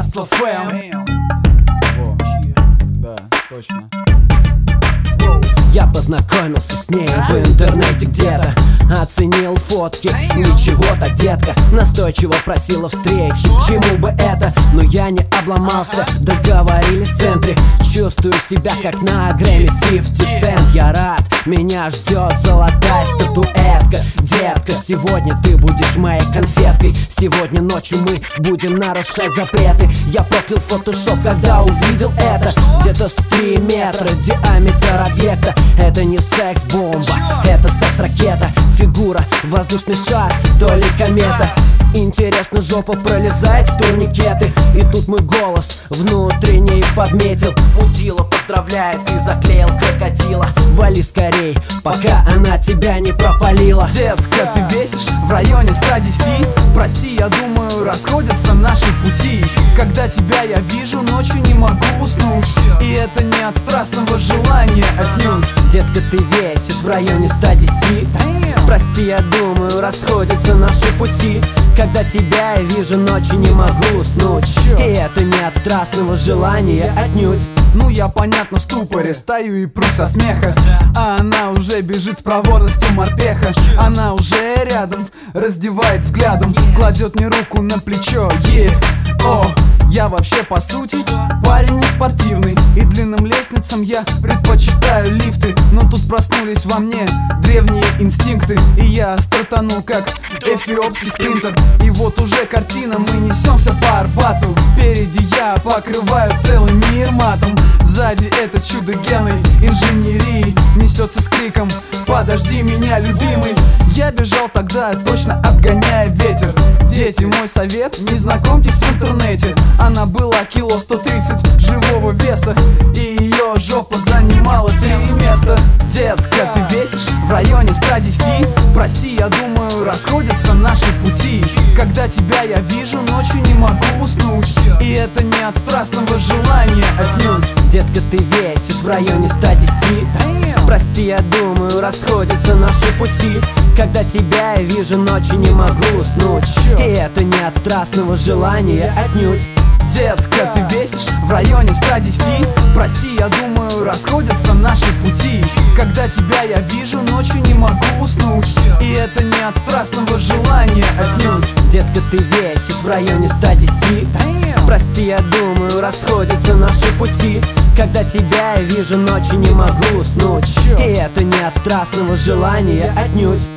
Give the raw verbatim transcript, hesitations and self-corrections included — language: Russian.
Hustle эф эм. Да, точно. Я познакомился с ней в интернете где-то, оценил фотки, ничего так, детка. Настойчиво просила встречи, к чему бы это, но я не обломался. Договорились в центре, чувствую себя как на Грэмми пятьдесят Cent. Я рад, меня ждет золотая статуэтка. Детка, сегодня ты будешь моей конфеткой. Сегодня ночью мы будем нарушать запреты. Я проклял фотошоп, когда увидел это. Где-то с три метра диаметр объекта. Это не секс-бомба, это секс-ракета. Фигура, воздушный шар, то ли комета. Интересно, жопа пролезает в турникеты. И тут мой голос внутренний подметил: мудила поздравляет, ты заклеил крокодила. Вали скорей, пока она тебя не пропалила. Детка, ты весишь в районе ста десяти. Прости, я думаю, расходятся наши пути. Когда тебя я вижу, ночью не могу уснуть. И это не от страстного желания отнюдь. Детка, ты весишь в районе ста десяти. Прости, я думаю, расходятся наши пути. Когда тебя я вижу, ночью не могу уснуть. И это не от страстного желания отнюдь. Ну я понятно в ступоре, стою и пру со смеха. А она уже бежит с проворностью морпеха. Она уже рядом, раздевает взглядом, кладет мне руку на плечо. Yeah. О, я вообще по сути парень не спортивный, и длинным лестницам я предпочитаю лифты. Но тут проснулись во мне древние инстинкты, и я стартанул как эфиопский спринтер. И вот уже картина, мы несемся по Арбату. Спереди я покрываю целый мир матом. Сзади это чудо генной инженерии несется с криком: подожди меня, любимый. Я бежал тогда, точно обгоняя ветер. Дети, мой совет, не знакомьтесь в интернете. Она была кило сто тридцать живого веса, и ее жопа занимала три места. Детка, ты весишь в районе ста десяти. Прости, я думаю, расходятся наши пути. Когда тебя я вижу, ночью не могу уснуть. И это не от страстного желания отнюдь. Детка, ты весишь в районе ста десяти. Прости, я думаю, расходятся наши пути. Когда тебя я вижу, ночью не могу уснуть. И это не от страстного желания отнюдь. Детка, ты весишь в районе ста десяти. Прости, я думаю, расходятся наши пути. Когда тебя я вижу, ночью не могу уснуть. И это не от страстного желания отнюдь. Детка, ты весишь в районе ста десяти. Прости, я думаю, расходятся наши пути. Когда тебя я вижу, ночью не могу уснуть. И это не от страстного желания отнюдь.